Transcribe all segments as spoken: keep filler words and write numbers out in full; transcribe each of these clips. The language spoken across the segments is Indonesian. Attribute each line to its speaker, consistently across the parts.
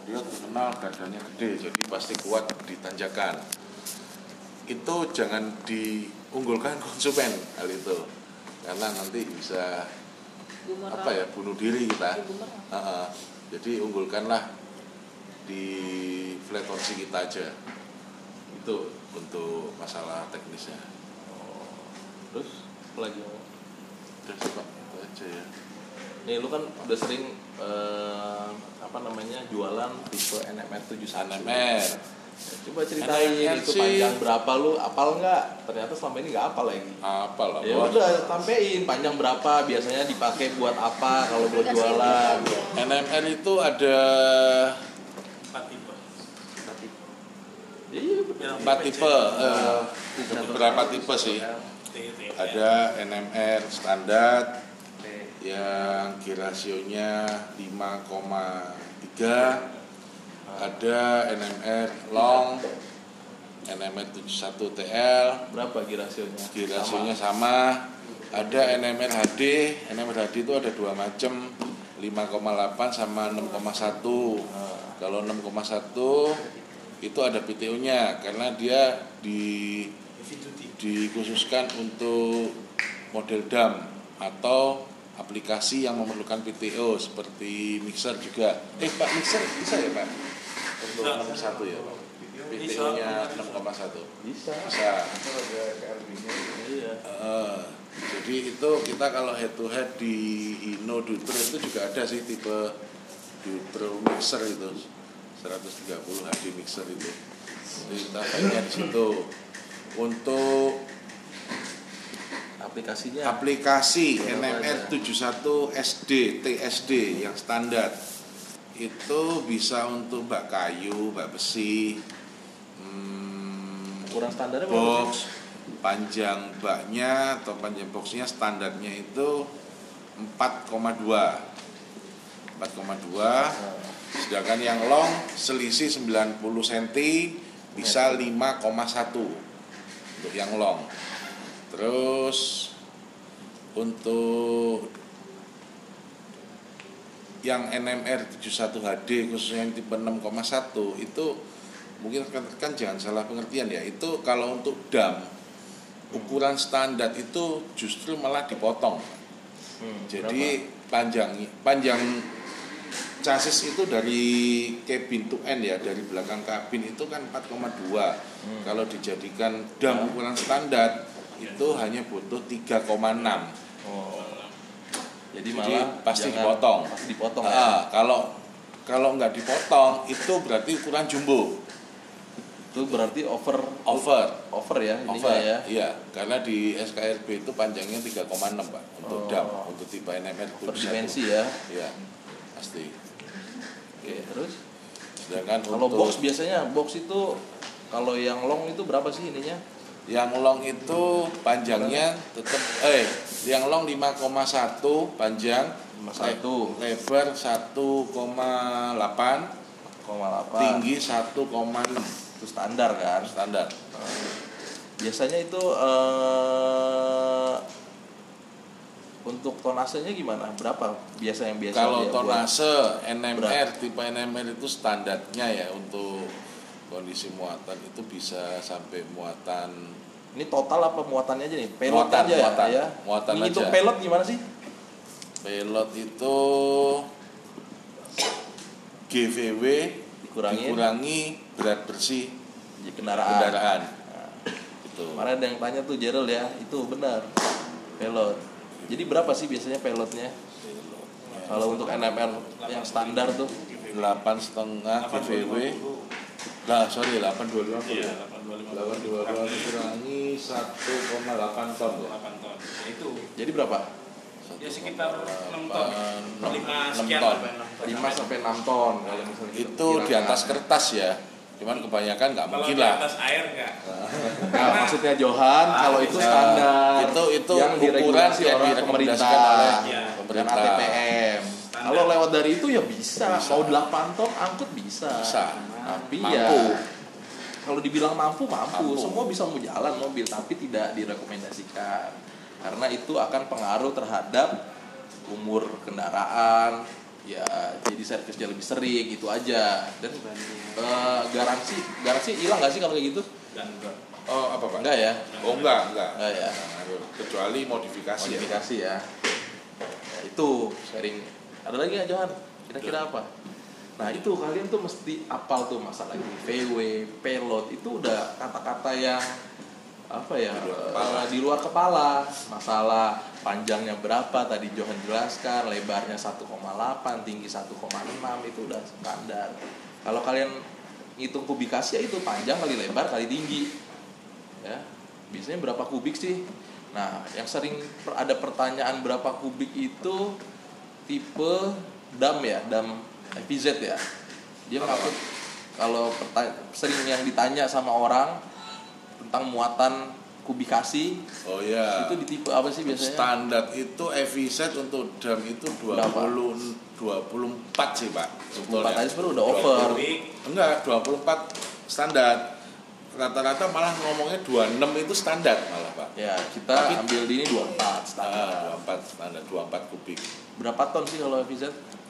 Speaker 1: dia terkenal dadanya gede, jadi pasti kuat di tanjakan. Itu jangan diunggulkan konsumen hal itu, karena nanti bisa bumerang. apa ya bunuh diri kita. Uh, jadi unggulkanlah di flat torsi kita aja. Itu untuk masalah teknisnya.
Speaker 2: Oh. Terus apa lagi?
Speaker 1: Udah sih Pak, itu aja ya.
Speaker 2: Nih lu kan udah sering eh, apa namanya jualan tipe N M R tujuh puluh satu.
Speaker 1: N M R.
Speaker 2: Ya, coba ceritain
Speaker 1: N M R
Speaker 2: itu
Speaker 1: sih,
Speaker 2: panjang berapa, lu apal nggak? Ternyata selama ini nggak apal lagi.
Speaker 1: Apal lah.
Speaker 2: Ya udah sampein panjang berapa, biasanya dipakai buat apa kalau buat jualan.
Speaker 1: N M R itu ada
Speaker 3: empat tipe.
Speaker 2: Iya,
Speaker 1: empat tipe, uh, beberapa tipe sih. Ada N M R standar yang G rasionya lima koma tiga, ada N M R long, N M R tujuh puluh satu T L.
Speaker 2: Berapa G rasionya?
Speaker 1: G rasionya sama. Ada N M R H D. N M R H D itu ada dua macam, lima koma delapan sama enam koma satu. Kalau enam koma satu itu ada P T O-nya karena dia di dikhususkan untuk model dam atau aplikasi yang memerlukan P T O seperti mixer juga. Eh Pak, mixer bisa ya Pak? Untuk enam koma satu ya Pak? P T O-nya enam koma satu.
Speaker 2: Bisa.
Speaker 1: Bisa.
Speaker 2: Iya.
Speaker 1: Uh, jadi itu kita kalau head to head di Hino Dutro itu juga ada sih tipe Dutro mixer itu seratus tiga puluh H D mixer itu. Jadi kita pakai di situ. Untuk
Speaker 2: aplikasinya
Speaker 1: aplikasi N M R tujuh puluh satu S D T S D yang standar itu bisa untuk bak kayu, bak besi, hmm,
Speaker 2: ukuran standarnya
Speaker 1: box, panjang baknya atau panjang boxnya standarnya itu empat koma dua, sedangkan yang long selisih sembilan puluh sentimeter bisa lima koma satu untuk yang long. Terus untuk yang N M R tujuh puluh satu H D khususnya yang tipe enam koma satu itu mungkin rekan-rekan jangan salah pengertian ya, itu kalau untuk dam ukuran standar itu justru malah dipotong. Hmm, Jadi berapa? panjang panjang chassis itu dari cabin to end ya, dari belakang kabin itu kan empat koma dua. Hmm. Kalau dijadikan dam ukuran standar itu hanya butuh tiga koma enam.
Speaker 2: Oh. Jadi,
Speaker 1: Jadi
Speaker 2: malah
Speaker 1: pasti
Speaker 2: jangan,
Speaker 1: dipotong.
Speaker 2: Pasti dipotong
Speaker 1: ah,
Speaker 2: ya.
Speaker 1: Kalau kalau nggak dipotong itu berarti ukuran jumbo.
Speaker 2: Itu berarti over
Speaker 1: over
Speaker 2: over ya ini
Speaker 1: over
Speaker 2: ya.
Speaker 1: Iya, karena di S K R B itu panjangnya tiga koma enam Pak untuk
Speaker 2: oh.
Speaker 1: dam, untuk tipe N M R
Speaker 2: per dimensi ya.
Speaker 1: Iya, pasti.
Speaker 2: Oke, terus
Speaker 1: sedangkan
Speaker 2: kalau
Speaker 1: untuk
Speaker 2: box biasanya box itu kalau yang long itu berapa sih ininya?
Speaker 1: Yang long itu panjangnya tetap eh yang long lima koma satu panjang,
Speaker 2: lima koma satu
Speaker 1: lebar satu koma delapan, tinggi satu koma enam.
Speaker 2: Itu standar kan?
Speaker 1: Standar.
Speaker 2: Biasanya itu eh, untuk tonasenya gimana? Berapa biasa yang biasa?
Speaker 1: Kalau tonase N M R
Speaker 2: berat.
Speaker 1: tipe N M R itu standarnya ya untuk kondisi muatan itu bisa sampai muatan.
Speaker 2: Ini total apa muatannya aja nih? Pelot
Speaker 1: muatan,
Speaker 2: aja
Speaker 1: muatan,
Speaker 2: ya.
Speaker 1: Muatan
Speaker 2: ini
Speaker 1: aja.
Speaker 2: itu pelot gimana sih?
Speaker 1: Pelot itu G V W
Speaker 2: dikurangi,
Speaker 1: dikurangi berat bersih
Speaker 2: di kendaraan.
Speaker 1: kendaraan.
Speaker 2: Nah,
Speaker 1: itu.
Speaker 2: Kemarin ada yang tanya tuh Gerald ya, itu benar. Pelot. Jadi berapa sih biasanya pelotnya? Kalau untuk N M R yang standar tuh
Speaker 1: delapan setengah G V W. Nah, sorry delapan dua lima.
Speaker 3: Iya, delapan dua lima.
Speaker 1: delapan dua lima dikurangi satu koma delapan ton.
Speaker 3: delapan ton. Ya, itu.
Speaker 2: jadi berapa?
Speaker 3: Ya sekitar enam ton. lima sekian
Speaker 1: ton.
Speaker 2: lima sampai enam ton kalau misalnya kita
Speaker 1: Itu di atas kertas ya. Cuman kebanyakan nggak mungkin
Speaker 3: Kalau
Speaker 1: lah.
Speaker 3: di atas air enggak.
Speaker 2: Nah, maksudnya Johan ah, kalau itu standar.
Speaker 1: Itu itu
Speaker 2: yang
Speaker 1: ukuran
Speaker 2: diregulasi
Speaker 1: yang
Speaker 2: oleh
Speaker 1: direkomendasikan
Speaker 2: pemerintah
Speaker 1: oleh
Speaker 3: ya,
Speaker 2: dan
Speaker 1: pemerintah.
Speaker 2: A T P M. Kalau lewat dari itu ya bisa.
Speaker 1: Bisa.
Speaker 2: Mau delapan ton angkut bisa.
Speaker 1: Bisa.
Speaker 2: Tapi
Speaker 1: Mampu.
Speaker 2: ya kalau dibilang mampu, mampu
Speaker 1: Mampu.
Speaker 2: semua bisa mau jalan mobil, tapi tidak direkomendasikan karena itu akan pengaruh terhadap umur kendaraan, ya jadi servisnya lebih sering gitu aja. Dan uh, garansi garansi hilang nggak sih kalau kayak gitu?
Speaker 1: Oh apa Pak?
Speaker 2: Enggak ya?
Speaker 1: Oh enggak, enggak.
Speaker 2: Enggak ya.
Speaker 1: Kecuali modifikasi.
Speaker 2: Modifikasi ya. Ya itu sharing. Ada lagi nggak Johan? Kira-kira apa? Nah itu kalian tuh mesti apal tuh masalah V W, payload itu udah kata-kata yang apa ya
Speaker 1: di luar
Speaker 2: uh,
Speaker 1: kepala.
Speaker 2: di luar kepala. Masalah panjangnya berapa tadi Johan jelaskan, lebarnya satu koma delapan, tinggi satu koma enam itu udah standar. Kalau kalian ngitung kubikasi ya itu panjang kali lebar kali tinggi. Ya, biasanya berapa kubik sih? Nah, yang sering per- ada pertanyaan berapa kubik itu tipe dam ya, dam F V Z ya. Dia ngaku kalau perta- sering yang ditanya sama orang tentang muatan kubikasi.
Speaker 1: Oh ya.
Speaker 2: Itu di tipe apa sih biasanya?
Speaker 1: Standar itu F V Z untuk dam itu dua puluh dua puluh empat sih Pak.
Speaker 2: dua puluh empat aja sebenarnya udah over.
Speaker 1: Enggak, dua puluh empat standar. Rata-rata malah ngomongnya dua puluh enam itu standar malah Pak.
Speaker 2: Ya, kita
Speaker 1: Tapi,
Speaker 2: ambil di ini dua puluh empat standar.
Speaker 1: Ah, dua puluh empat standar, dua puluh empat kubik.
Speaker 2: Berapa ton sih kalau F V Z?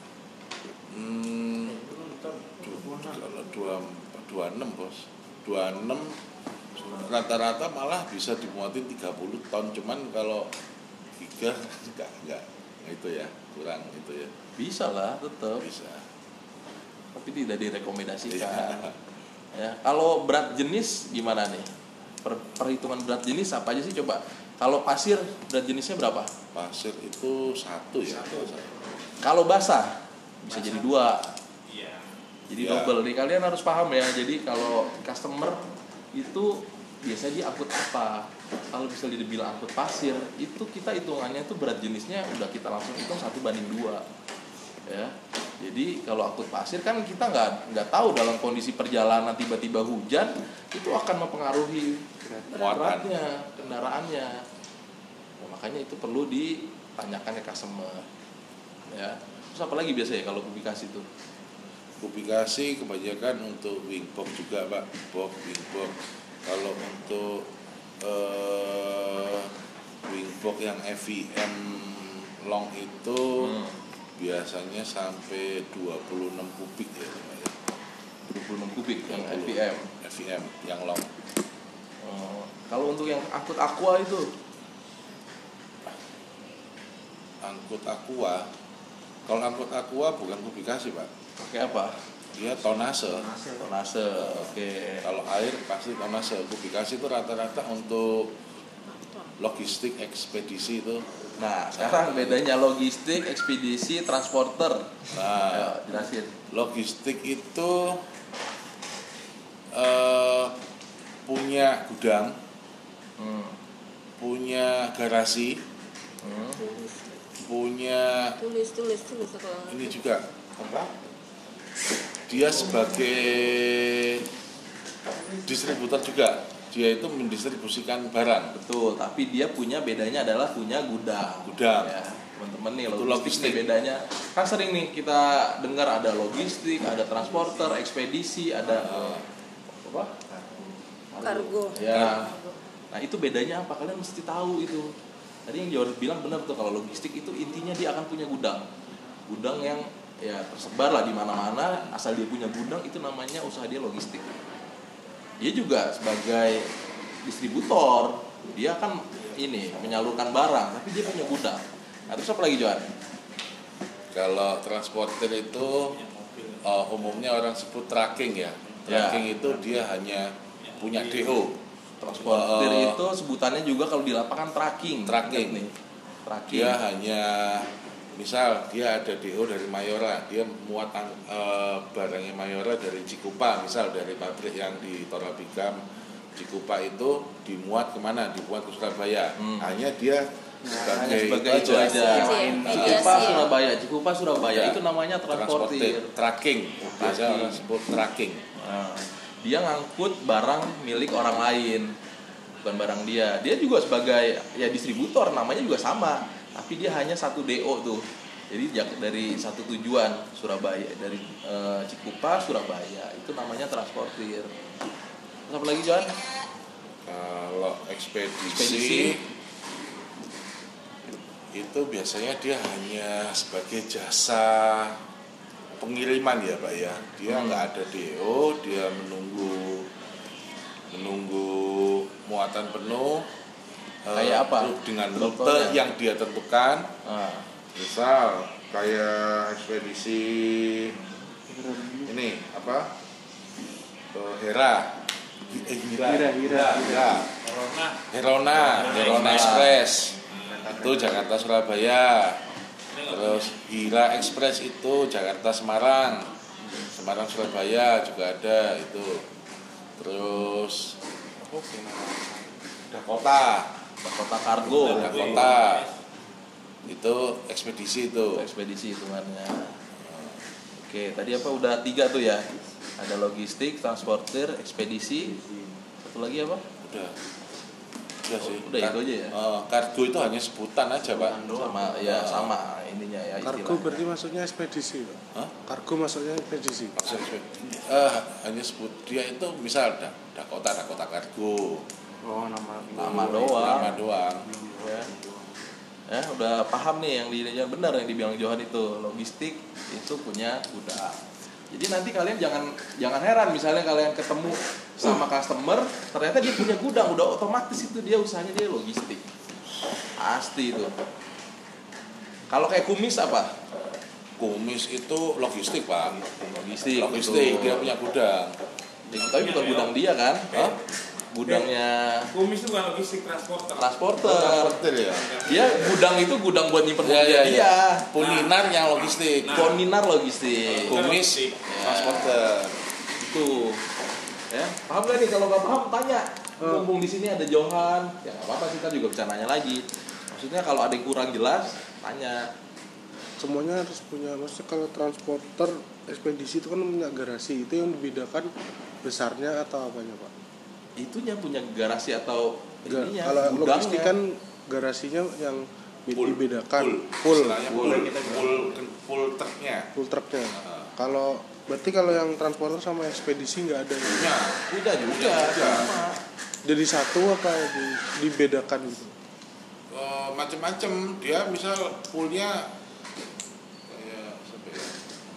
Speaker 1: Hmm, kalau dua puluh enam bos, dua puluh enam rata-rata malah bisa dimuatin tiga puluh ton, cuman kalau tiga enggak enggak itu ya kurang itu ya.
Speaker 2: Bisa lah, tetap.
Speaker 1: Bisa.
Speaker 2: Tapi tidak direkomendasikan.
Speaker 1: Iya.
Speaker 2: Ya, kalau berat jenis gimana nih? Per, perhitungan berat jenis apa aja sih coba? Kalau pasir berat jenisnya berapa?
Speaker 1: Pasir itu satu ya.
Speaker 3: Satu.
Speaker 2: Kalau basah bisa
Speaker 3: Basah.
Speaker 2: jadi dua.
Speaker 3: Iya.
Speaker 2: Jadi
Speaker 1: Ya.
Speaker 2: double. Nih kalian harus paham ya. Jadi kalau customer itu biasanya dia angkut apa? Kalau misalnya dia bilang angkut pasir, itu kita hitungannya tuh berat jenisnya udah kita langsung hitung satu banding dua. Ya. Jadi kalau angkut pasir kan kita nggak nggak tahu dalam kondisi perjalanan tiba-tiba hujan itu akan mempengaruhi beratnya kendaraannya. Nah, makanya itu perlu ditanyakan ke customer. Ya. Terus apa lagi biasanya kalau kubikasi itu?
Speaker 1: Kubikasi kebanyakan untuk wing box juga Pak, box wing box. Kalau untuk eh, wing box yang F V M long itu
Speaker 2: Hmm.
Speaker 1: biasanya sampai dua puluh enam kubik ya lumayan.
Speaker 2: dua puluh enam kubik yang
Speaker 1: dua
Speaker 2: F
Speaker 1: puluh
Speaker 2: V M.
Speaker 1: F V M yang long.
Speaker 2: Oh, kalau untuk yang angkut aqua itu
Speaker 1: Angkut aqua, kalau angkut aqua bukan kubikasi Pak,
Speaker 2: pakai apa?
Speaker 1: dia tonase.
Speaker 2: Tonase. Oke.
Speaker 1: Kalau air pasti tonase. Kubikasi itu rata-rata untuk logistik ekspedisi itu.
Speaker 2: Nah, sekarang bedanya logistik, ekspedisi, transporter.
Speaker 1: Nah,
Speaker 2: Ayo, jelasin.
Speaker 1: logistik itu eh, punya gudang,
Speaker 2: Hmm.
Speaker 1: punya garasi,
Speaker 2: Hmm.
Speaker 1: punya
Speaker 4: tulis tulis tulis kalau
Speaker 1: ini juga apa? Dia sebagai distributor juga. Dia itu mendistribusikan barang.
Speaker 2: Betul, tapi dia punya bedanya adalah punya gudang.
Speaker 1: Gudang.
Speaker 2: Ya, teman-teman nih
Speaker 1: Itu
Speaker 2: logistik,
Speaker 1: logistik.
Speaker 2: nih bedanya. Kan sering nih kita dengar ada logistik, ada transporter, ekspedisi, ada
Speaker 1: Ah.
Speaker 2: apa?
Speaker 4: kargo.
Speaker 2: Ya. Nah, itu bedanya apa? Kalian mesti tahu itu. Tadi yang Jordan bilang benar tuh, kalau logistik itu intinya dia akan punya gudang. Gudang yang ya tersebar lah di mana-mana, asal dia punya gudang itu namanya usaha dia logistik. Dia juga sebagai distributor, dia kan ini menyalurkan barang, tapi dia punya gudang. Nah, terus apa lagi Johan?
Speaker 1: Kalau transporter itu uh, umumnya orang sebut tracking ya.
Speaker 2: Ya.
Speaker 1: Tracking itu dia hanya punya D O.
Speaker 2: Transporter
Speaker 1: Uh,
Speaker 2: itu sebutannya juga kalau di lapangan tracking.
Speaker 1: Tracking.
Speaker 2: Ingat nih. Tracking.
Speaker 1: Dia hanya misal dia ada D O dari Mayora, dia muat uh, barangnya Mayora dari Cikupa, misal dari pabrik yang di Torabikam Cikupa itu dimuat kemana? Dimuat ke Surabaya.
Speaker 2: Hmm.
Speaker 1: Hanya dia
Speaker 2: Hanya
Speaker 1: sebagai,
Speaker 2: sebagai itu aja.
Speaker 4: Iya,
Speaker 2: Cikupa
Speaker 4: iya.
Speaker 2: Surabaya, Cikupa Surabaya
Speaker 1: Ya.
Speaker 2: itu namanya transportir.
Speaker 1: tracking. Biasa
Speaker 2: Tracking.
Speaker 1: orang sebut tracking.
Speaker 2: Nah, dia ngangkut barang milik orang lain, bukan barang dia. Dia juga sebagai ya distributor, namanya juga sama, tapi dia hanya satu D O tuh. Jadi jak- dari satu tujuan Surabaya, dari eh, Cikupa Surabaya, itu namanya transportir. Terus apa lagi John?
Speaker 1: Kalau ekspedisi,
Speaker 2: Ekspedisi.
Speaker 1: itu biasanya dia hanya sebagai jasa pengiriman ya Pak ya. Dia nggak
Speaker 2: Hmm.
Speaker 1: ada D O, dia menunggu menunggu muatan penuh. eh,
Speaker 2: Kayak apa?
Speaker 1: Dengan rute
Speaker 2: Contohnya?
Speaker 1: yang dia tentukan.
Speaker 2: Ah.
Speaker 1: Misal kayak ekspedisi ini apa? Eh, Hera. Eh, Hira.
Speaker 5: Hira, Hira.
Speaker 1: Hira.
Speaker 3: Corona.
Speaker 1: Herona, Herona Express. Itu Jakarta Surabaya. Terus Hira Express itu Jakarta Semarang. Semarang Surabaya juga ada itu. Terus Dakota,
Speaker 2: Dakota Cargo.
Speaker 1: Dakota. Itu ekspedisi itu.
Speaker 2: Ekspedisi hitungannya. Oke, tadi apa udah tiga tuh ya? Ada logistik, transporter, ekspedisi. Satu lagi apa?
Speaker 1: Udah. Udah sih.
Speaker 2: Udah itu aja ya?
Speaker 1: Eh, kargo itu hanya sebutan aja, Pak.
Speaker 2: Sama ya sama ininya ya
Speaker 5: Kargo
Speaker 2: istilahnya.
Speaker 5: berarti maksudnya ekspedisi, Pak.
Speaker 1: Hah?
Speaker 5: Kargo maksudnya ekspedisi.
Speaker 1: Maksud eh hanya sebut dia itu misal da, Dakota Dakota Cargo.
Speaker 5: Oh, nama
Speaker 2: Nama doang.
Speaker 1: Nama doang.
Speaker 2: Ya. Ya, udah paham nih yang di yang benar yang dibilang Johan itu. Logistik itu punya gudang. Jadi nanti kalian jangan jangan heran misalnya kalian ketemu sama customer, ternyata dia punya gudang, udah otomatis itu dia usahanya dia logistik. Pasti itu. Kalau kayak kumis apa?
Speaker 1: Kumis itu logistik, Pak.
Speaker 2: Logistik.
Speaker 1: Logistik,
Speaker 2: betul.
Speaker 1: dia punya gudang.
Speaker 2: Tapi bukan gudang dia kan? Hah? Gudangnya
Speaker 3: Kumis itu bukan logistik, transporter.
Speaker 2: transporter.
Speaker 1: Transporter ya.
Speaker 2: Dia gudang itu gudang buat nyimpen
Speaker 1: Ya,
Speaker 2: mobil
Speaker 1: ya,
Speaker 2: dia.
Speaker 1: ya. Pulinar yang logistik.
Speaker 3: Nah.
Speaker 2: Koninar logistik.
Speaker 1: Kumis
Speaker 2: Ya.
Speaker 1: transporter.
Speaker 2: Itu. Ya, paham gak nih? Kalau nggak paham tanya. Mumpung di sini ada Johan, ya nggak apa-apa kita juga bisa nanya lagi. Maksudnya kalau ada yang kurang jelas, tanya.
Speaker 5: semuanya harus punya, maksudnya kalau transporter ekspedisi itu kan punya garasi, itu yang dibedakan besarnya atau apanya, Pak?
Speaker 2: Itunya punya garasi atau
Speaker 5: Ga-
Speaker 2: ininya,
Speaker 5: kalau
Speaker 2: gudangnya.
Speaker 5: logistik kan garasinya yang bi-
Speaker 1: Full.
Speaker 5: dibedakan
Speaker 1: Full.
Speaker 5: full
Speaker 1: Istilahnya full. Full, full truknya.
Speaker 5: full truknya.
Speaker 1: Heeh.
Speaker 5: Kalau berarti kalau yang transporter sama ekspedisi nggak ada,
Speaker 1: Punya.
Speaker 2: Udah juga,
Speaker 1: Punya juga.
Speaker 2: sama.
Speaker 5: jadi satu apa di, dibedakan gitu?
Speaker 1: Eh, macam-macam dia misal fullnya kayak siapa ya?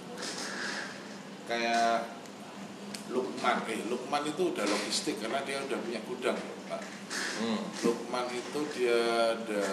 Speaker 1: Kayak Lukman, eh Lukman itu udah logistik karena dia udah punya gudang, Pak.
Speaker 2: Hmm.
Speaker 1: Lukman itu dia ada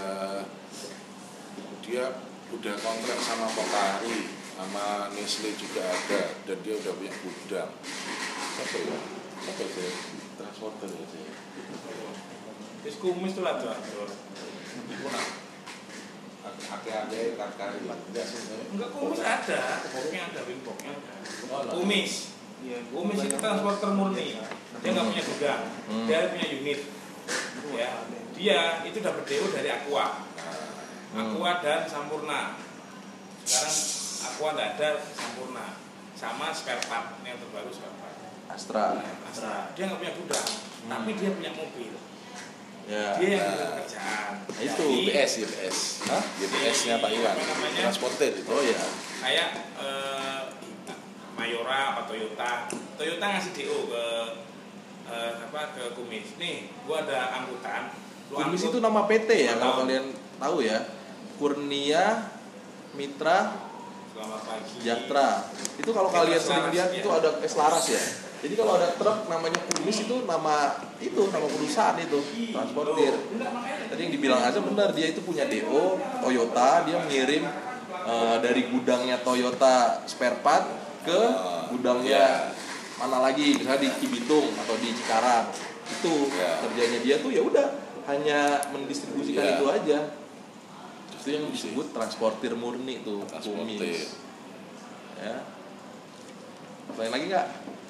Speaker 1: dia udah kontrak sama Pokari, sama Nestle juga ada, dan dia udah punya gudang. Siapa ya? Siapa itu? Transporter ya sih.
Speaker 3: Terus kumis itu lah tuh.
Speaker 1: Itu nah. Ake-ake kakari.
Speaker 3: Enggak, kumis ada. Pokoknya ada, wimpoknya ada.
Speaker 1: Oh, lah.
Speaker 3: Kumis. Kumis itu transporter murni. Dia nggak punya gudang.
Speaker 2: Hmm.
Speaker 3: Dia punya unit. Ya. Dia itu dapat D O dari Aqua. Aqua dan Sampurna. Sekarang Aqua nggak ada, Sampurna. Sama spare part yang terbaru spare part.
Speaker 2: Astra.
Speaker 3: Astra. Dia nggak punya gudang, tapi dia punya mobil.
Speaker 2: Ya.
Speaker 3: Dia yang punya kerjaan.
Speaker 2: Nah, itu
Speaker 3: Jadi,
Speaker 1: Y P S, Y P S.
Speaker 2: Hah?
Speaker 1: Y P S-nya Pak Iwan.
Speaker 3: Apa namanya?
Speaker 1: Transporter itu.
Speaker 2: Oh ya.
Speaker 3: kayak eh, Mayora apa Toyota. Toyota ngasih D O ke eh, apa ke Kumis. Nih, gua ada angkutan. Lu
Speaker 2: Kumis
Speaker 3: angkut-
Speaker 2: itu nama P T ya, kalau
Speaker 3: Tahu.
Speaker 2: kalian tahu ya. Kurnia Mitra
Speaker 3: Selamat pagi.
Speaker 2: Sejahtera. Itu kalau
Speaker 3: Oke,
Speaker 2: kalian
Speaker 3: Mas
Speaker 2: sering
Speaker 3: Laras,
Speaker 2: lihat
Speaker 3: ya.
Speaker 2: itu ada S Laras ya. Jadi kalau ada truk namanya Kumis itu nama itu nama perusahaan itu transportir. Tadi yang dibilang aja benar, dia itu punya D O Toyota, dia mengirim eh, dari gudangnya Toyota spare part ke gudangnya mana lagi, misalnya di Cibitung atau di Cikarang. Itu
Speaker 1: Ya.
Speaker 2: kerjanya dia tuh ya udah hanya mendistribusikan
Speaker 1: Ya.
Speaker 2: itu aja. Itu yang disebut transportir murni tuh,
Speaker 1: Transportir.
Speaker 2: Kumis. Ya. Apa yang lagi nggak?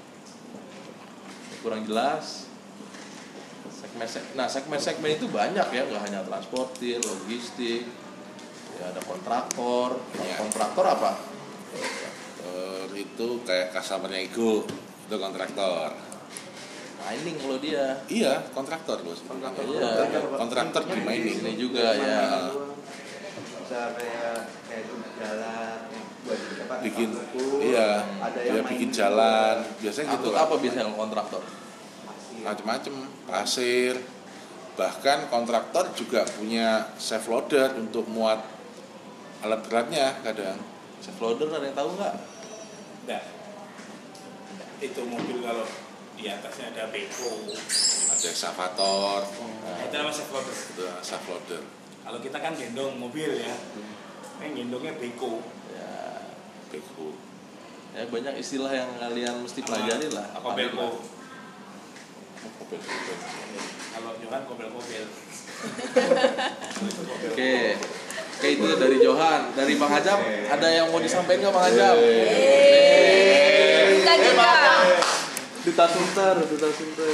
Speaker 2: Kurang jelas. Segmen seg- nah segmen-segmen itu banyak ya, nggak hanya transportir, logistik, ya ada kontraktor. Kalau
Speaker 1: Ya.
Speaker 2: kontraktor apa?
Speaker 1: Kontraktor itu kayak customer-nya Ego, itu kontraktor.
Speaker 2: Mining kalau dia.
Speaker 1: Iya, kontraktor bos.
Speaker 2: Kontraktor.
Speaker 1: Iya.
Speaker 2: Iya.
Speaker 1: Kontraktor di mining.
Speaker 2: Ini juga ya.
Speaker 6: Bisa kayak kayak itu jalan buat apa?
Speaker 1: Bikin,
Speaker 6: angkut,
Speaker 1: iya,
Speaker 6: ada
Speaker 1: dia
Speaker 6: yang
Speaker 1: bikin
Speaker 6: main
Speaker 1: jalan, biasanya gitu
Speaker 2: Angkut
Speaker 1: lah.
Speaker 2: apa biasanya kalau kontraktor?
Speaker 1: Macem-macem, pasir. Bahkan kontraktor juga punya safe loader untuk muat alat beratnya kadang.
Speaker 2: Safe loader ada yang tahu nggak?
Speaker 3: Enggak. Itu mobil kalau di atasnya ada beko,
Speaker 1: Ada excavator,
Speaker 3: nah, itu namanya safe loader.
Speaker 1: itu safe loader.
Speaker 3: Kalau kita kan gendong mobil ya, ini gendongnya beko.
Speaker 2: Ya,
Speaker 1: Beko.
Speaker 2: ya banyak istilah yang kalian mesti pelajari lah.
Speaker 3: Apa beko?
Speaker 1: Mobil-mobil.
Speaker 3: Kalau Johan kobel-kobel.
Speaker 2: Oke. Oke, itu dari Johan. Dari Bang Hajam, ada yang mau disampaikan nggak Bang Hajam?
Speaker 4: Kita juga.
Speaker 5: Duta Sunter, Duta Sunter.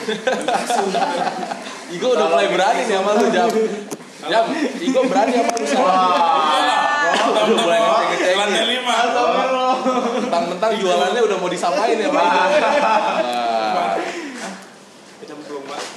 Speaker 2: Igo udah mulai berani nih sama lu, Jam. Jam, Igo berani sama lu sekarang. Udah mulai ngecek-ngecek.
Speaker 3: Lantai lima.
Speaker 2: Mentang-mentang jualannya udah mau disampaikan ya, Pak. Wah.
Speaker 3: Kecemplung, Pak.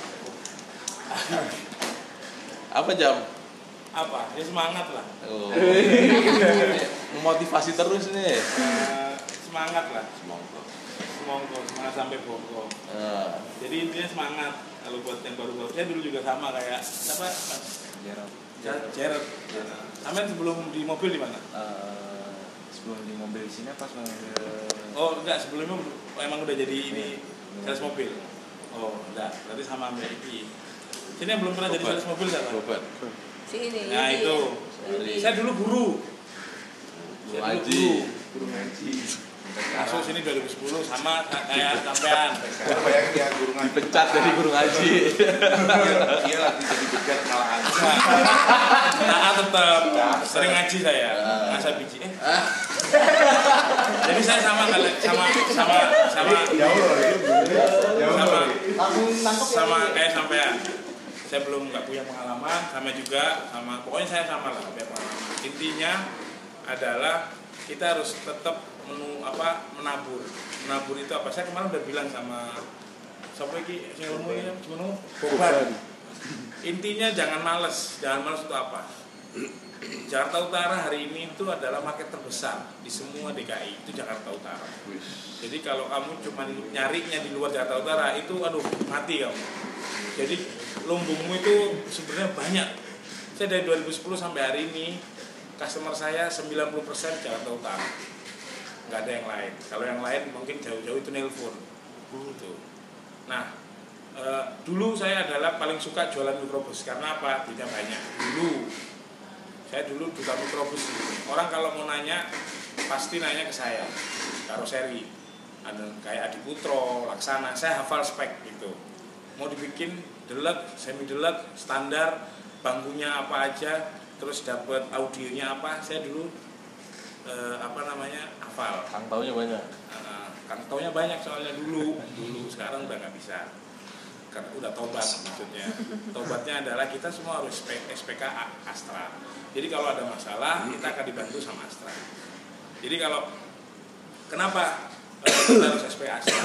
Speaker 2: Apa, Jam?
Speaker 3: Apa? Ya semangat lah.
Speaker 2: Oh. Memotivasi terus nih.
Speaker 3: Eh, semangat lah.
Speaker 1: Semongko.
Speaker 3: Semongko, semangat sampai Bogor.
Speaker 2: Eh,
Speaker 3: Jadi intinya semangat. Kalau buat yang baru-baru, saya dulu juga sama kayak siapa? Mas
Speaker 6: Jarang.
Speaker 3: Jared. Jared. Sampai sebelum di mobil di mana?
Speaker 6: Eh, sebelum di mobil di sini pas mobil
Speaker 3: Oh enggak, sebelumnya emang udah jadi ini sales mobil. Oh enggak, berarti sama Mbak Iki. Sini yang belum pernah jadi sales mobil siapa?
Speaker 1: Beban.
Speaker 4: Sini.
Speaker 3: Nah
Speaker 4: ini.
Speaker 3: itu.
Speaker 4: Ini.
Speaker 3: Saya dulu guru.
Speaker 2: Guru
Speaker 3: Saya dulu
Speaker 2: Haji.
Speaker 3: guru. Masuk sini dua ribu sepuluh sama kayak sampean.
Speaker 6: sekarang bayangin ya guru ngaji
Speaker 2: Dipecat dari guru ngaji.
Speaker 6: iya lagi jadi begat malahan
Speaker 3: Nah tetap sering ngaji saya. Masa biji eh. Jadi saya sama kali sama sama sama
Speaker 6: jauh loh itu jauh
Speaker 3: sama
Speaker 6: loh
Speaker 3: sama kayak sampean. Saya belum nggak punya pengalaman, sama juga sama pokoknya saya sama lah punya pengalaman. Intinya adalah kita harus tetap menu apa menabur. Menabur itu apa? Saya kemarin udah bilang sama siapa iki sing ilmu ini cuma Boban. Intinya jangan males, jangan males itu apa? Jakarta Utara hari ini itu adalah market terbesar di semua D K I, itu Jakarta Utara. Jadi kalau kamu cuma nyarinya di luar Jakarta Utara itu aduh mati kamu. Jadi lumbungmu itu sebenarnya banyak. Saya dari dua ribu sepuluh sampai hari ini customer saya sembilan puluh persen Jakarta Utara. Nggak ada yang lain. Kalau yang lain mungkin jauh-jauh itu nelpon. Gitu. Nah, e, dulu saya adalah paling suka jualan mikrobus karena apa? Duitnya banyak. Dulu saya dulu duta mikrobus. Orang kalau mau nanya pasti nanya ke saya. Karoseri. Ada kayak Adi Putro, Laksana. Saya hafal spek gitu. Mau dibikin delek, semi delek, standar, bangkunya apa aja, terus dapat audionya apa, saya dulu eh, apa namanya hafal.
Speaker 2: Kang taunya banyak.
Speaker 3: Uh, kang taunya banyak soalnya dulu, dulu sekarang udah nggak bisa, karena udah tobat maksudnya. Tobatnya adalah kita semua harus S P K Astra. Jadi kalau ada masalah kita akan dibantu sama Astra. Jadi kalau kenapa eh, kita harus S P K Astra?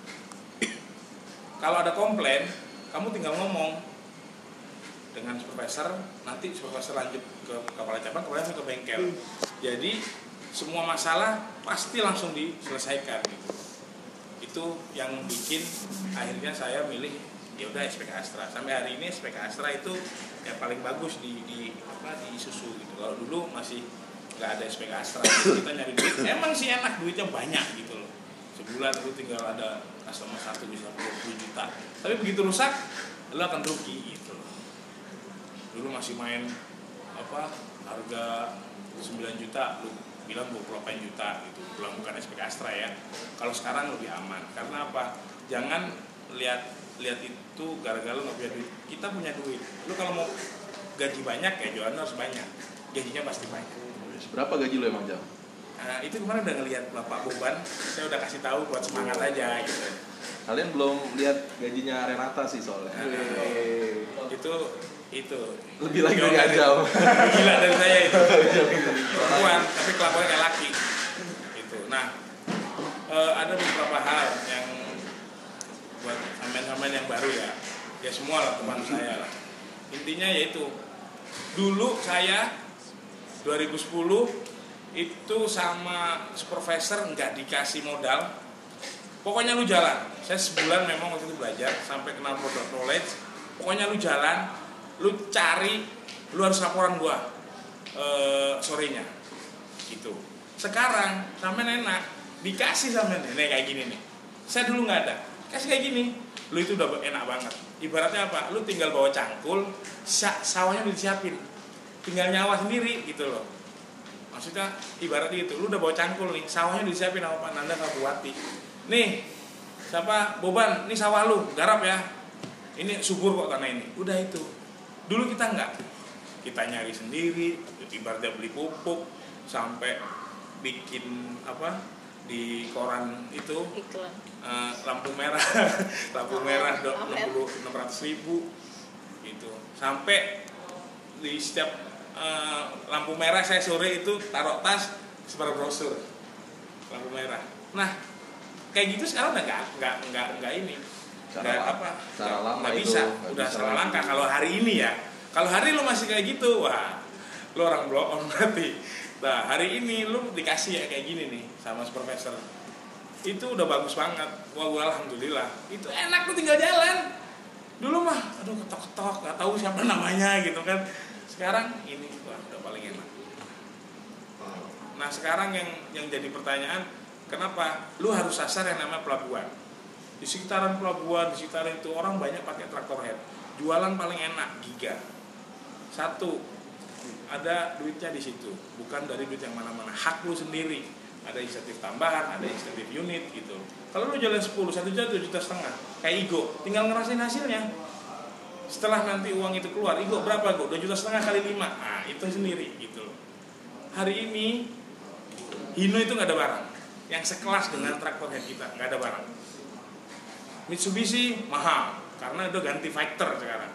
Speaker 3: Kalau ada komplain, kamu tinggal ngomong dengan supervisor, nanti supervisor lanjut ke kepala cabang, kepala cabang ke bengkel. Jadi semua masalah pasti langsung diselesaikan gitu. Itu yang bikin akhirnya saya milih ya udah S P K Astra. Sampai hari ini S P K Astra itu yang paling bagus di di apa di Isuzu gitu. Kalau dulu masih nggak ada S P K Astra, kita nyari duit. Emang sih enak, duitnya banyak gitu loh. Sebulan itu tinggal ada customer satu bisa dua puluh juta. Tapi begitu rusak, lo akan rugi gitu loh. Dulu masih main apa harga sembilan juta, lu bilang dua puluh delapan juta gitu. Bilang bukan S P K Astra ya. Kalau sekarang lebih aman. Karena apa? Jangan lihat lihat itu gara-gara lu nggak punya duit. Kita punya duit. Lu kalau mau gaji banyak ya jualan harus banyak. Gajinya pasti banyak.
Speaker 2: Berapa gaji lo emang, Jam?
Speaker 3: Nah, itu kemarin udah ngelihat Bapak Boban, saya udah kasih tahu buat semangat aja gitu.
Speaker 2: Kalian belum lihat gajinya Renata sih soalnya.
Speaker 3: Nah, itu itu
Speaker 2: Lebih lagi dari Ajam.
Speaker 3: Gila dari saya itu. Perempuan tapi kelakuannya kayak laki. Gitu. Nah, eh, ada beberapa hal yang buat sampean-sampean yang baru ya. Ya semua lah teman saya lah. Intinya yaitu dulu saya dua ribu sepuluh itu sama supervisor nggak dikasih modal, pokoknya lu jalan. Saya sebulan memang waktu itu belajar sampai kenal product knowledge. Pokoknya lu jalan, lu cari, lu harus laporan gua e, sorenya, gitu. Sekarang sampai enak, dikasih sama nih, nih kayak gini nih. Saya dulu nggak ada, kasih kayak gini, lu itu udah enak banget. Ibaratnya apa? Lu tinggal bawa cangkul, sawahnya udah disiapin, tinggal nyawa sendiri gitu loh. Maksudnya ibaratnya itu, lu udah bawa cangkul nih, sawahnya udah disiapin sama Pak Nanda sama Bu Wati. Nih, siapa Boban? Ini sawah lu, garap ya. Ini subur kok tanah ini. Udah itu. Dulu kita nggak, kita nyari sendiri, ibaratnya beli pupuk, sampai bikin apa di koran itu
Speaker 4: Iklan.
Speaker 3: uh, lampu merah, lampu merah enam ratus ribu gitu. Sampai di setiap uh, lampu merah saya sore itu taruh tas sebar brosur lampu merah. Nah kayak gitu sekarang udah nggak nggak nggak nggak ini nggak apa nggak bisa gak udah salah langkah kalau hari ini ya. Kalau hari lu masih kayak gitu, wah lu orang blow on berarti. Nah hari ini lu dikasih ya kayak gini nih sama supervisor, itu udah bagus banget. Wah gua alhamdulillah itu enak, lu tinggal jalan. Dulu mah aduh ketok-ketok nggak tahu siapa namanya gitu kan. Sekarang ini wah udah paling enak. Nah sekarang yang yang jadi pertanyaan, kenapa lu harus sasar yang namanya pelabuhan? Di sekitaran pelabuhan, di sekitaran itu orang banyak pakai traktor head. Jualan paling enak giga. Satu, ada duitnya di situ, bukan dari duit yang mana-mana, hak lu sendiri. Ada insentif tambahan, ada insentif unit gitu. Kalau lu jualan sepuluh, satu juta, dua juta setengah, kayak Igo, tinggal ngerasain hasilnya. Setelah nanti uang itu keluar, Igo berapa Go? dua juta setengah kali lima, nah itu sendiri gitu. Hari ini Hino itu nggak ada barang yang sekelas dengan traktor head kita, nggak ada barang. Mitsubishi mahal karena udah ganti Factor sekarang.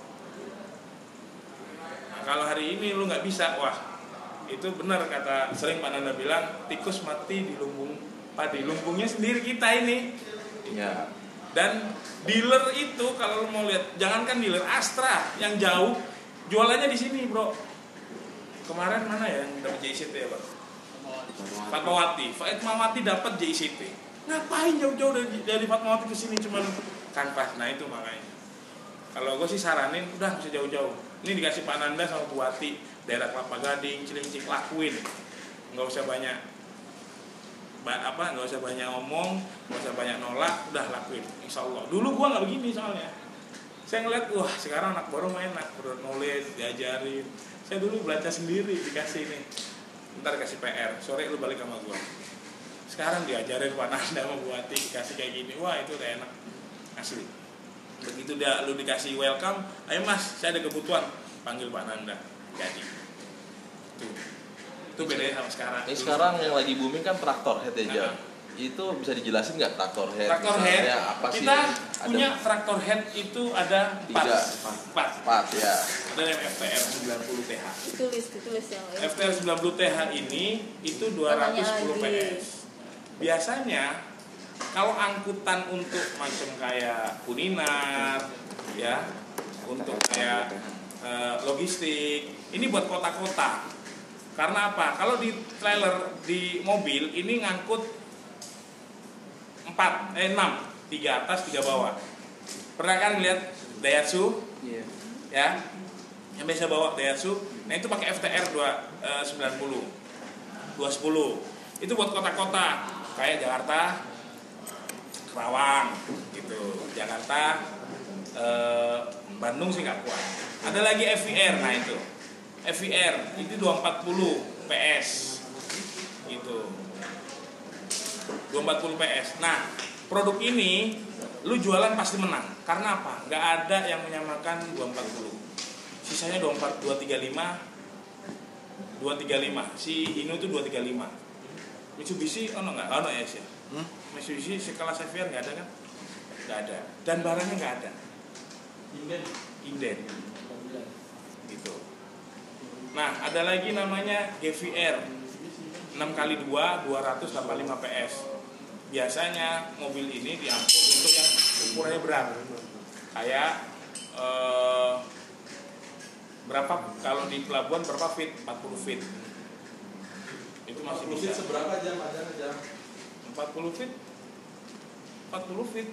Speaker 3: Nah, kalau hari ini lu nggak bisa, wah itu benar kata sering Pak Nanda bilang, tikus mati di lumbung padi, lumbungnya sendiri kita ini.
Speaker 2: Ya.
Speaker 3: Dan dealer itu kalau lu mau lihat, jangankan dealer Astra yang jauh, jualannya di sini bro. Kemarin mana ya yang dapat J I C T ya Pak? Fatmawati, Fatmawati dapat J I C T. Ngapain jauh-jauh dari, dari Fatmawati ke sini cuman kanvas. Nah itu makanya. Kalau gue sih saranin udah bisa jauh-jauh. Ini dikasih Pak Nanda sama Bu Wati, daerah Kelapa Gading, Cilincing, lakuin. Nggak usah banyak apa, nggak usah banyak ngomong, nggak usah banyak nolak, udah lakuin. Insya Allah. Dulu gue nggak begini soalnya. Saya ngeliat, wah sekarang anak baru main, enak, baru knowledge, diajarin. Saya dulu belajar sendiri, dikasih nih. Ntar kasih P R, sore lu balik sama gue. Sekarang diajarin Pak Nanda sama Bu Wati, dikasih kayak gini, wah itu udah enak, asli. Begitu dia lu dikasih welcome, ayo mas, saya ada kebutuhan, panggil Pak Nanda, jadi. Tuh, itu bedanya sama sekarang.
Speaker 2: Ini sekarang yang lagi booming kan traktor head aja. Nah, itu bisa dijelasin nggak traktor head?
Speaker 3: Traktor head,
Speaker 2: apa sih?
Speaker 3: kita
Speaker 2: Ada
Speaker 3: punya traktor head itu ada empat, empat,
Speaker 2: empat ya.
Speaker 3: Ada yang F T R sembilan puluh T H.
Speaker 4: Ditulis, ditulis yang
Speaker 3: F T R sembilan puluh T H ini itu dua ratus sepuluh P S. Biasanya kalau angkutan untuk macam kayak kuliner, ya, untuk kayak uh, logistik, ini buat kota-kota. Karena apa? Kalau di trailer di mobil ini ngangkut empat, eh enam, tiga atas, tiga bawah. Pernah kan lihat Daihatsu?
Speaker 6: Iya.
Speaker 3: Ya, yang biasa bawa Daihatsu. Nah itu pakai F T R dua sembilan puluh, dua sepuluh. Itu buat kota-kota kayak Jakarta, Kerawang, gitu. Jakarta, eh, Bandung sih nggak kuat. Ada lagi F V R, nah itu F V R itu dua ratus empat puluh P S, gitu. dua ratus empat puluh P S. Nah, produk ini lu jualan pasti menang. Karena apa? Nggak ada yang menyamakan dua ratus empat puluh. Sisanya dua puluh empat, dua ratus tiga puluh lima, dua ratus tiga puluh lima. Si Hino itu dua ratus tiga puluh lima. Mitsubishi, oh no nggak, oh no ya sih. Hmm? Mitsubishi sekelas F V R nggak ada kan? Nggak ada. Dan barangnya nggak ada. Inden. Inden. Gitu. Nah, ada lagi namanya G V R enam kali dua, dua ratus delapan puluh lima P S. Biasanya mobil ini diangkut untuk yang ukurannya berat. Kayak eh, berapa kalau di pelabuhan berapa feet? empat puluh feet. Itu masih bisa.
Speaker 2: Seberapa jam aja jam?
Speaker 3: empat puluh feet. empat puluh feet.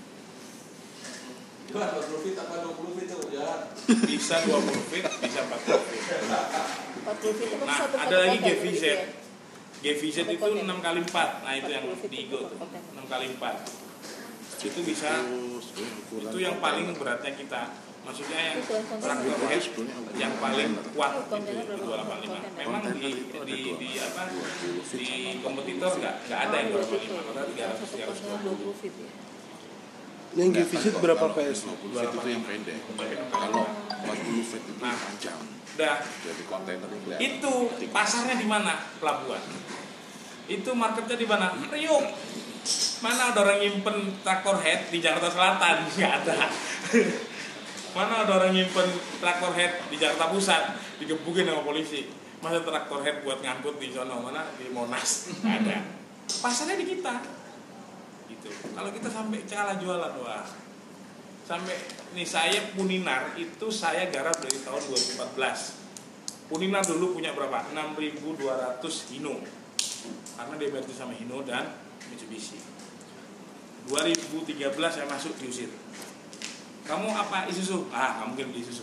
Speaker 2: Itu empat puluh feet apa dua puluh feet tuh ya?
Speaker 3: Bisa dua puluh feet, bisa empat puluh feet.
Speaker 4: empat puluh feet.
Speaker 3: Nah, ada lagi G V Z. G G V Z itu enam kali empat. Nah itu yang di Igo tuh enam kali empat. Itu bisa, itu yang paling beratnya kita. Maksudnya yang traktor head yang paling kuat itu dua delapan lima. Memang di di di apa di kompetitor nggak nggak ada yang dua delapan lima, karena tiga ratus tiga ratus dua puluh.
Speaker 5: Yang G V Z berapa P S?
Speaker 1: dua puluh feet itu yang pendek. Kalau empat puluh feet itu
Speaker 3: Nah.
Speaker 1: panjang.
Speaker 3: Udah.
Speaker 1: Jadi kontainer kelihatan.
Speaker 3: Itu pasarnya di mana? Pelabuhan. Itu marketnya di mana? Priok. Mana ada orang nyimpen traktor head di Jakarta Selatan? Nggak ada. Mana ada orang nyimpen traktor head di Jakarta Pusat? Digebukin sama polisi. Masa traktor head buat ngangkut di sono mana? Di Monas? Nggak ada. Pasarnya di kita. Gitu. Kalau kita sampai kalah jualan, wah. Sampai nih saya Puninar itu saya garap dari tahun dua ribu empat belas. Puninar dulu punya berapa? enam ribu dua ratus Hino. Karena dia berarti sama Hino dan Mitsubishi. dua ribu tiga belas saya masuk diusir. Kamu apa Isuzu? Ah, nggak mungkin beli Isuzu.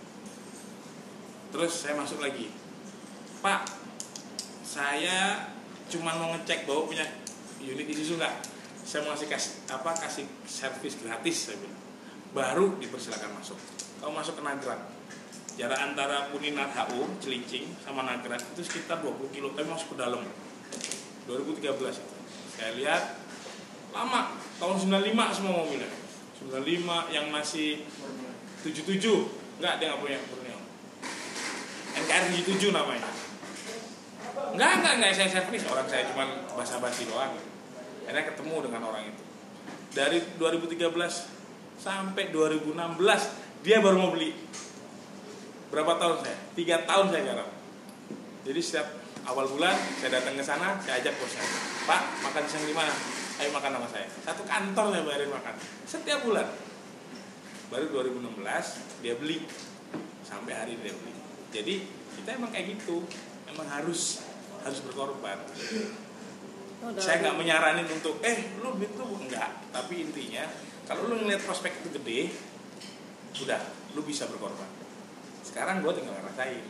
Speaker 3: Terus saya masuk lagi. Pak, saya cuma mau ngecek bahwa punya unit Isuzu nggak? Saya mau kasih apa kasih servis gratis saya bilang. Baru dipersilakan masuk. Kamu masuk ke Nagrak. Jarak antara Puninar H U Celincing sama Nagrak itu sekitar dua puluh kilo. Tapi masuk ke dalam. dua ribu tiga belas itu. Saya lihat lama, tahun sembilan puluh lima semua mobilnya. sembilan puluh lima yang masih tujuh puluh tujuh. Enggak, dia enggak punya Borneo. N K R tujuh puluh tujuh namanya. Enggak, enggak, enggak saya servis, orang saya cuma basa-basi doang. Akhirnya ketemu dengan orang itu. Dari dua ribu tiga belas sampai dua ribu enam belas dia baru mau beli. Berapa tahun saya? Tiga tahun saya garap. Jadi setiap awal bulan saya datang ke sana, saya ajak bos saya. Pak, makan siang di mana? Ayo makan sama saya. Satu kantor saya bayarin makan. Setiap bulan. Baru dua ribu enam belas dia beli. Sampai hari ini dia beli. Jadi kita emang kayak gitu. Emang harus harus berkorban.
Speaker 4: Oh,
Speaker 3: saya nggak menyaranin untuk eh lu gitu enggak. Tapi intinya kalau lu ngeliat prospek itu gede, udah lu bisa berkorban. Sekarang gue tinggal ngerasain.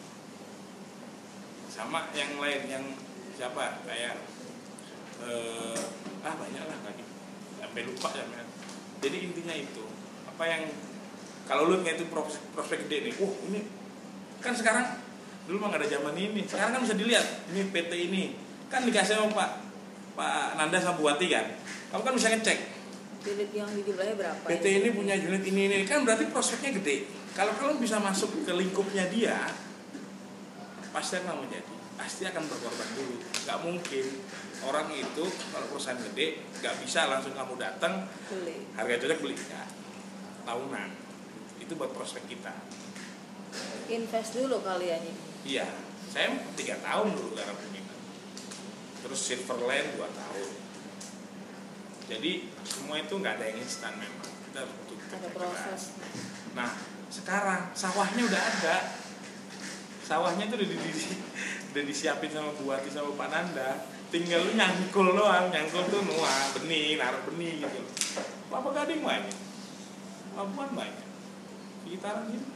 Speaker 3: Sama yang lain yang siapa kayak eh, ah banyak lah lagi sampai lupa ya men. Jadi intinya itu apa yang kalau lu ngeliat itu prospek, prospek gede nih, uh ini kan sekarang dulu mah nggak ada zaman ini. Sekarang kan bisa dilihat ini P T ini kan dikasih sama Pak Pak Nanda sama Buati kan. Kamu kan bisa ngecek
Speaker 4: unit yang di jumlahnya berapa?
Speaker 3: P T ini punya unit ini ini kan berarti prospeknya gede. Kalau kalian bisa masuk ke lingkupnya dia, pasti akan menjadi, pasti akan berkorban dulu. Gak mungkin orang itu kalau perusahaan gede gak bisa langsung kamu datang
Speaker 4: Beli.
Speaker 3: harga cocok beli ya. Tahunan itu buat prospek kita.
Speaker 4: Invest dulu kalian ini.
Speaker 3: Iya, saya tiga tahun dulu garap ini. Terus Silverland dua tahun. Jadi semua itu nggak ada yang instan memang. Kita butuh
Speaker 4: Ada proses.
Speaker 3: Nah sekarang sawahnya udah ada. Sawahnya itu udah, di, di, udah disiapin sama Buati sama Pak Nanda. Tinggal lu nyangkul doang, nyangkul tuh nuah benih, naruh benih gitu. Kelapa Gading banyak, Labuan banyak, sekitaran gitu.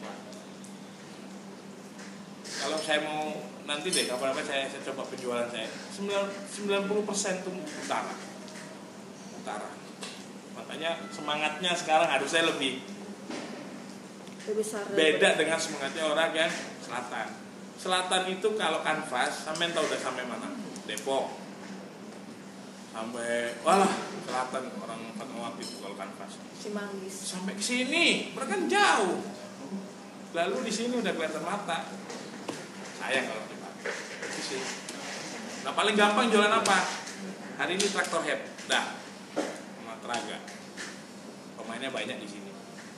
Speaker 3: Kalau saya mau nanti deh kapan-kapan saya, saya coba penjualan saya sembilan puluh persen tuh utara. Utara. Makanya semangatnya sekarang harus saya lebih
Speaker 4: Lebih besar.
Speaker 3: beda dengan semangatnya orang yang selatan. Selatan itu kalau kanvas sampai tahu udah sampai mana? Depok. Sampai walah selatan orang Fatmawati itu kalau kanvas.
Speaker 4: Cimanggis.
Speaker 3: Sampai ke sini, mereka kan jauh. Lalu di sini udah kelihatan mata. Sayang kalau kita. Itu sih. Nah paling gampang jualan apa? Hari ini traktor head, dah, sama Teraga. Pemainnya banyak di sini.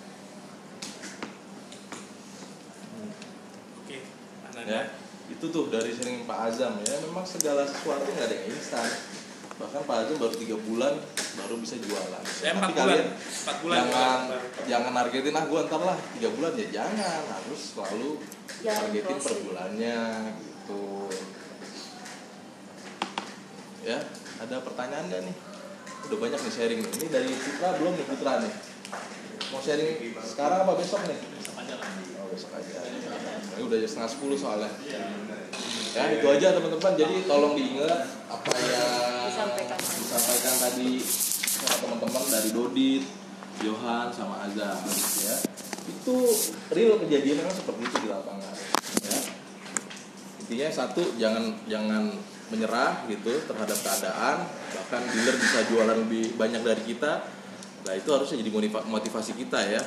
Speaker 3: Oke, Anda
Speaker 2: Ya, itu tuh dari sering Pak Azam ya. Memang segala sesuatu nggak ada yang instan. Bahkan Pak Azam baru tiga bulan baru bisa jualan.
Speaker 3: Saya
Speaker 2: Tapi
Speaker 3: empat bulan,
Speaker 2: kalian
Speaker 3: empat bulan.
Speaker 2: jangan
Speaker 3: jualan.
Speaker 2: jangan nargetin ah gue ntar lah tiga bulan ya jangan, harus selalu
Speaker 4: Jangan
Speaker 2: targetin per
Speaker 4: closing.
Speaker 2: bulannya gitu. Ya, ada pertanyaan nggak nih? Udah banyak nih sharing nih. Ini dari Putra belum nih Putra nih. Mau sharing sekarang apa besok nih? Besok aja lah. Oh besok aja. Ini udah setengah sepuluh soalnya. Ya itu aja teman-teman. Jadi tolong diingat apa yang
Speaker 4: Disampaikan.
Speaker 2: disampaikan tadi sama teman-teman dari Dodit, Johan sama Azam ya. Itu real kejadian memang seperti itu di lapangan ya. Intinya satu, jangan jangan menyerah gitu terhadap keadaan, bahkan dealer bisa jualan lebih banyak dari kita. Nah itu harusnya jadi motivasi kita ya.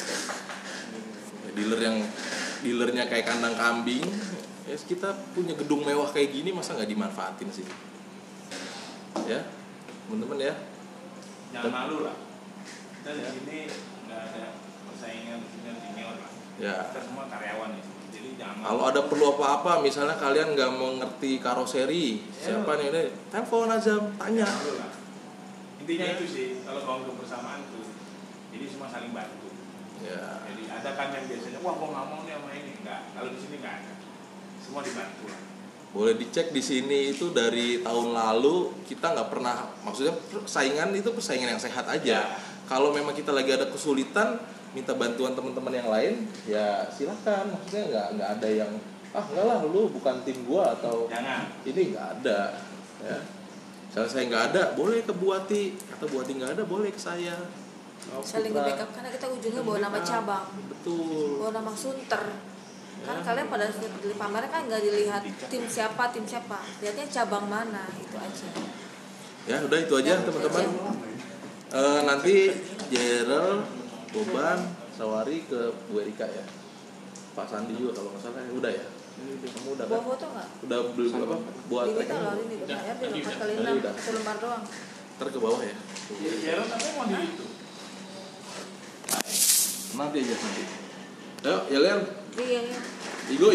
Speaker 2: Dealer yang dealernya kayak kandang kambing, ya kita punya gedung mewah kayak gini masa nggak dimanfaatin sih? Ya, teman-teman ya.
Speaker 3: Jangan malu lah. Kita di sini nggak ada persaingan dengan senior lah.
Speaker 2: Ya.
Speaker 3: Kita semua karyawan ya. Jadi jangan malu.
Speaker 2: Kalau ada perlu apa-apa, misalnya kalian nggak mengerti karoseri, siapa nih ini? Telepon Azam, tanya.
Speaker 3: Jangan malu lah. Intinya itu sih, kalau bangun kebersamaan tuh, jadi semua saling bantu.
Speaker 2: Ya.
Speaker 3: Jadi ada kan yang biasanya, wah gua nggak mau nih sama ini, enggak. Kalau di sini nggak ada, semua dibantu lah.
Speaker 2: Boleh dicek di sini itu dari tahun lalu kita nggak pernah, maksudnya persaingan itu persaingan yang sehat aja.
Speaker 3: Ya.
Speaker 2: Kalau memang kita lagi ada kesulitan, minta bantuan teman-teman yang lain, ya silakan. Maksudnya nggak nggak ada yang ah enggak lah lu bukan tim gua atau
Speaker 3: Jangan.
Speaker 2: ini nggak ada. Ya. Misalnya saya nggak ada, boleh ke Buati, atau Buati nggak ada, boleh ke saya. Oh,
Speaker 4: Saling
Speaker 2: Putra.
Speaker 4: nge-backup karena kita ujungnya bawa nama cabang,
Speaker 2: Betul.
Speaker 4: bawa nama Sunter. Kan
Speaker 2: Ya.
Speaker 4: kalian pada saat di pameran kan nggak dilihat tim siapa, tim siapa, lihatnya cabang mana, itu aja.
Speaker 2: Ya udah itu aja
Speaker 4: Ya,
Speaker 2: teman-teman.
Speaker 4: itu
Speaker 2: Eh, nanti Jerel, Boban, Sawari ke Bu Erika ya. Pak Sandi juga kalau nggak salah ya. Udah ya. Ini kamu udah
Speaker 4: Bawa
Speaker 2: kan?
Speaker 4: foto nggak?
Speaker 2: Udah beli apa? Buat
Speaker 4: Di kita
Speaker 2: rekening?
Speaker 4: loh ini dibayar di empat kali
Speaker 2: Tadi
Speaker 4: enam
Speaker 2: udah.
Speaker 4: satu lembar doang.
Speaker 2: Ntar ke bawah ya.
Speaker 3: Jalan tapi mau di itu.
Speaker 2: Nanti aja nanti. Ayo, ya Len.
Speaker 4: Iya, iya.
Speaker 2: Igo.